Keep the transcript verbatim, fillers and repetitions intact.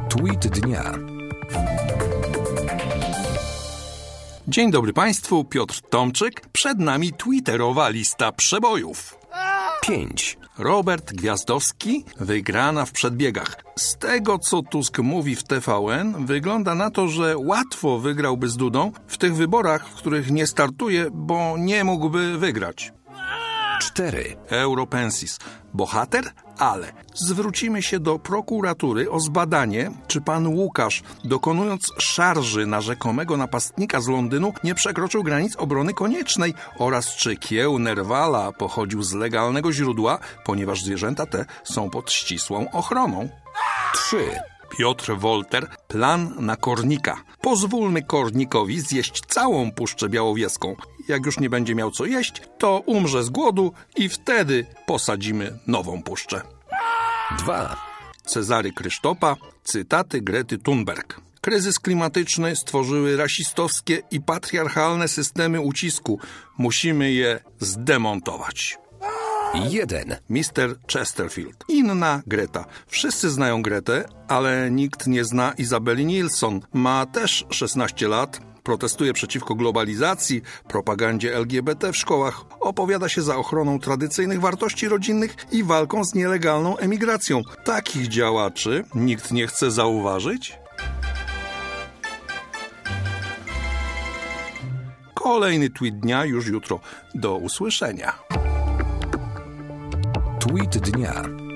Tweet dnia. Dzień dobry Państwu, Piotr Tomczyk. Przed nami twitterowa lista przebojów. pięć. Robert Gwiazdowski, wygrana w przedbiegach. Z tego, co Tusk mówi w T V N, wygląda na to, że łatwo wygrałby z Dudą w tych wyborach, w których nie startuje, bo nie mógłby wygrać. cztery. Europensis. Bohater? Ale zwrócimy się do prokuratury o zbadanie, czy pan Łukasz, dokonując szarży na rzekomego napastnika z Londynu, nie przekroczył granic obrony koniecznej oraz czy kieł Nerwala pochodził z legalnego źródła, ponieważ zwierzęta te są pod ścisłą ochroną. trzy. Piotr Wolter, plan na Kornika. Pozwólmy Kornikowi zjeść całą Puszczę Białowieską. Jak już nie będzie miał co jeść, to umrze z głodu i wtedy posadzimy nową puszczę. dwa. Cezary Krysztopa, cytaty Grety Thunberg. Kryzys klimatyczny stworzyły rasistowskie i patriarchalne systemy ucisku. Musimy je zdemontować. jeden. mister Chesterfield. Inna Greta. Wszyscy znają Gretę, ale nikt nie zna Izabeli Nilsson. Ma też szesnaście lat, protestuje przeciwko globalizacji, propagandzie L G B T w szkołach, opowiada się za ochroną tradycyjnych wartości rodzinnych i walką z nielegalną emigracją. Takich działaczy nikt nie chce zauważyć? Kolejny tweet dnia już jutro. Do usłyszenia. Tweet dnia.